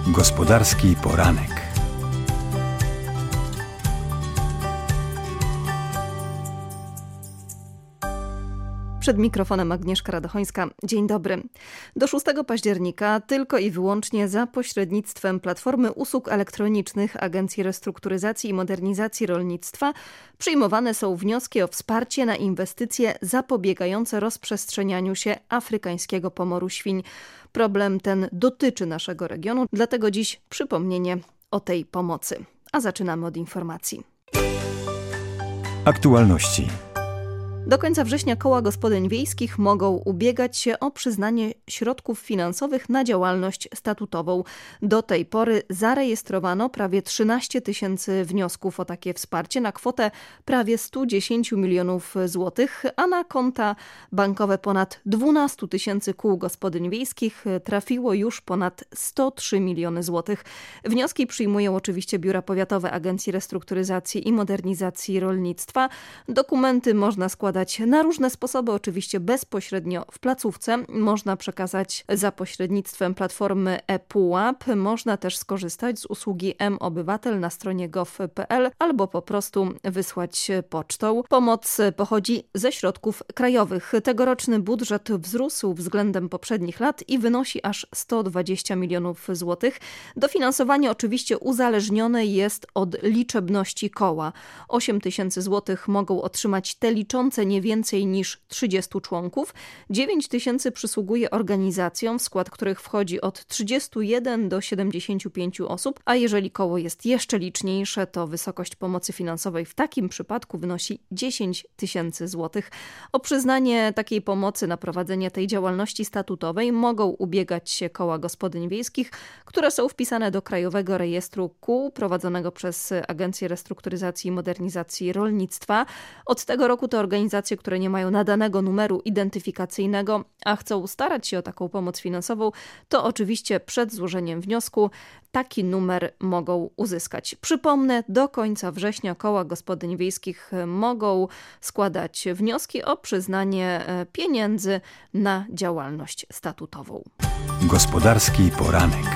Gospodarski poranek. Przed mikrofonem Agnieszka Radochońska. Dzień dobry. Do 6 października tylko i wyłącznie za pośrednictwem Platformy Usług Elektronicznych Agencji Restrukturyzacji i Modernizacji Rolnictwa przyjmowane są wnioski o wsparcie na inwestycje zapobiegające rozprzestrzenianiu się afrykańskiego pomoru świń. Problem ten dotyczy naszego regionu, dlatego dziś przypomnienie o tej pomocy. A zaczynamy od informacji. Aktualności. Do końca września koła gospodyń wiejskich mogą ubiegać się o przyznanie środków finansowych na działalność statutową. Do tej pory zarejestrowano prawie 13 tysięcy wniosków o takie wsparcie na kwotę prawie 110 milionów złotych, a na konta bankowe ponad 12 tysięcy kół gospodyń wiejskich trafiło już ponad 103 miliony złotych. Wnioski przyjmują oczywiście biura powiatowe Agencji Restrukturyzacji i Modernizacji Rolnictwa. Dokumenty można składać na różne sposoby, oczywiście bezpośrednio w placówce. Można przekazać za pośrednictwem platformy ePUAP. Można też skorzystać z usługi mObywatel na stronie gov.pl albo po prostu wysłać pocztą. Pomoc pochodzi ze środków krajowych. Tegoroczny budżet wzrósł względem poprzednich lat i wynosi aż 120 milionów złotych. Dofinansowanie oczywiście uzależnione jest od liczebności koła. 8 tysięcy złotych mogą otrzymać te liczące nie więcej niż 30 członków. 9 tysięcy przysługuje organizacjom, w skład których wchodzi od 31 do 75 osób, a jeżeli koło jest jeszcze liczniejsze, to wysokość pomocy finansowej w takim przypadku wynosi 10 tysięcy złotych. O przyznanie takiej pomocy na prowadzenie tej działalności statutowej mogą ubiegać się koła gospodyń wiejskich, które są wpisane do Krajowego Rejestru Kół prowadzonego przez Agencję Restrukturyzacji i Modernizacji Rolnictwa. Od tego roku te organizacje, które nie mają nadanego numeru identyfikacyjnego, a chcą starać się o taką pomoc finansową, to oczywiście przed złożeniem wniosku taki numer mogą uzyskać. Przypomnę, do końca września koła gospodyń wiejskich mogą składać wnioski o przyznanie pieniędzy na działalność statutową. Gospodarski poranek.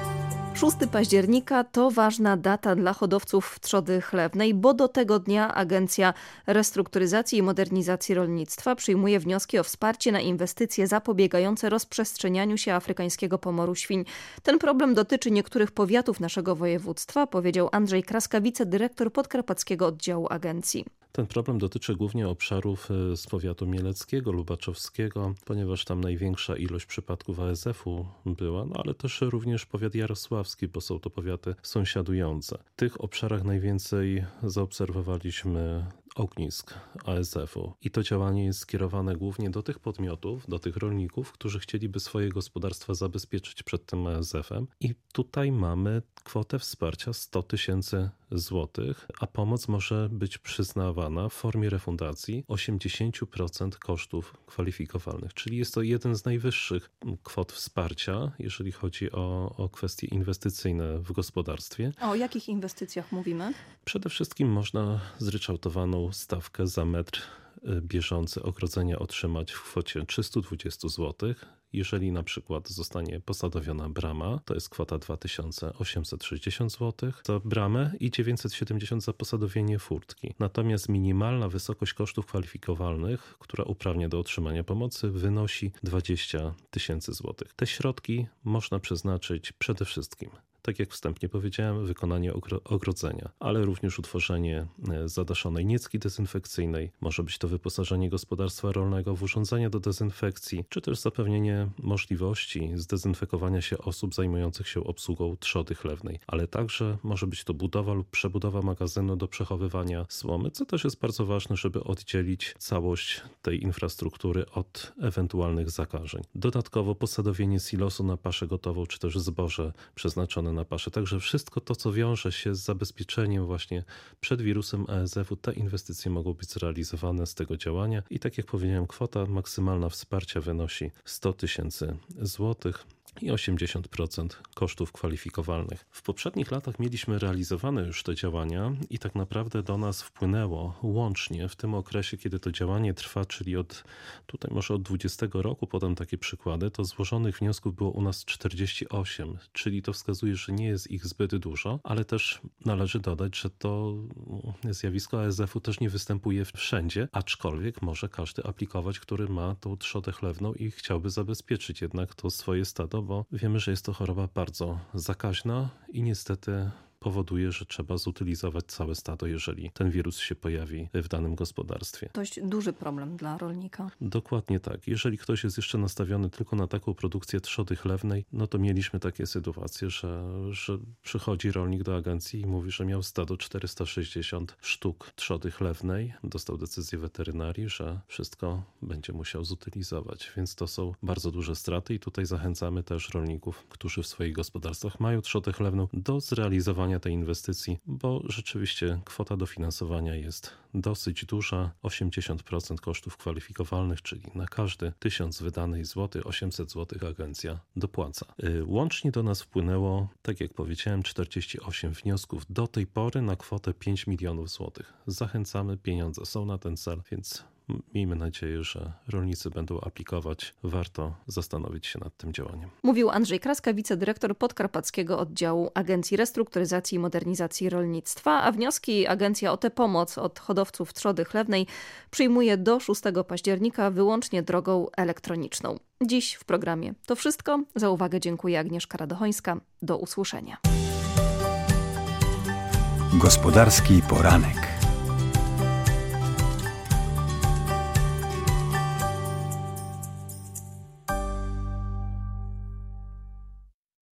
6 października to ważna data dla hodowców trzody chlewnej, bo do tego dnia Agencja Restrukturyzacji i Modernizacji Rolnictwa przyjmuje wnioski o wsparcie na inwestycje zapobiegające rozprzestrzenianiu się afrykańskiego pomoru świń. Ten problem dotyczy niektórych powiatów naszego województwa, powiedział Andrzej Kraska, wicedyrektor podkarpackiego oddziału agencji. Ten problem dotyczy głównie obszarów z powiatu mieleckiego, lubaczowskiego, ponieważ tam największa ilość przypadków ASF-u była, ale też również powiat jarosławski, bo są to powiaty sąsiadujące. W tych obszarach najwięcej zaobserwowaliśmy ognisk ASF-u i to działanie jest skierowane głównie do tych podmiotów, do tych rolników, którzy chcieliby swoje gospodarstwa zabezpieczyć przed tym ASF-em i tutaj mamy kwotę wsparcia 100 tysięcy złotych, a pomoc może być przyznawana w formie refundacji 80% kosztów kwalifikowalnych, czyli jest to jeden z najwyższych kwot wsparcia, jeżeli chodzi o kwestie inwestycyjne w gospodarstwie. O jakich inwestycjach mówimy? Przede wszystkim można zryczałtowaną stawkę za metr bieżący ogrodzenia otrzymać w kwocie 320 zł. Jeżeli na przykład zostanie posadowiona brama, to jest kwota 2860 zł za bramę i 970 za posadowienie furtki. Natomiast minimalna wysokość kosztów kwalifikowalnych, która uprawnia do otrzymania pomocy, wynosi 20 tysięcy złotych. Te środki można przeznaczyć przede wszystkim, tak jak wstępnie powiedziałem, wykonanie ogrodzenia, ale również utworzenie zadaszonej niecki dezynfekcyjnej. Może być to wyposażenie gospodarstwa rolnego w urządzenia do dezynfekcji, czy też zapewnienie możliwości zdezynfekowania się osób zajmujących się obsługą trzody chlewnej. Ale także może być to budowa lub przebudowa magazynu do przechowywania słomy, co też jest bardzo ważne, żeby oddzielić całość tej infrastruktury od ewentualnych zakażeń. Dodatkowo posadowienie silosu na paszę gotową, czy też zboże przeznaczone na paszę. Także wszystko to, co wiąże się z zabezpieczeniem właśnie przed wirusem ASF-u, te inwestycje mogą być zrealizowane z tego działania i tak jak powiedziałem, kwota maksymalna wsparcia wynosi 100 tysięcy złotych. i 80% kosztów kwalifikowalnych. W poprzednich latach mieliśmy realizowane już te działania i tak naprawdę do nas wpłynęło łącznie w tym okresie, kiedy to działanie trwa, czyli tutaj może od 20 roku, podam takie przykłady, to złożonych wniosków było u nas 48, czyli to wskazuje, że nie jest ich zbyt dużo, ale też należy dodać, że to zjawisko ASF-u też nie występuje wszędzie, aczkolwiek może każdy aplikować, który ma tą trzodę chlewną i chciałby zabezpieczyć jednak to swoje stado, bo wiemy, że jest to choroba bardzo zakaźna i niestety powoduje, że trzeba zutylizować całe stado, jeżeli ten wirus się pojawi w danym gospodarstwie. Dość duży problem dla rolnika. Dokładnie tak. Jeżeli ktoś jest jeszcze nastawiony tylko na taką produkcję trzody chlewnej, no to mieliśmy takie sytuacje, że przychodzi rolnik do agencji i mówi, że miał stado 460 sztuk trzody chlewnej. Dostał decyzję weterynarii, że wszystko będzie musiał zutylizować, więc to są bardzo duże straty i tutaj zachęcamy też rolników, którzy w swoich gospodarstwach mają trzodę chlewną, do zrealizowania tej inwestycji, bo rzeczywiście kwota dofinansowania jest dosyć duża, 80% kosztów kwalifikowalnych, czyli na każdy 1000 wydanych złotych, 800 zł agencja dopłaca. Łącznie do nas wpłynęło, tak jak powiedziałem, 48 wniosków do tej pory na kwotę 5 milionów złotych. Zachęcamy, pieniądze są na ten cel, więc miejmy nadzieję, że rolnicy będą aplikować. Warto zastanowić się nad tym działaniem. Mówił Andrzej Kraska, wicedyrektor Podkarpackiego Oddziału Agencji Restrukturyzacji i Modernizacji Rolnictwa, a wnioski Agencja o tę pomoc od hodowców trzody chlewnej przyjmuje do 6 października wyłącznie drogą elektroniczną. Dziś w programie to wszystko. Za uwagę dziękuję, Agnieszka Radochońska. Do usłyszenia. Gospodarski poranek.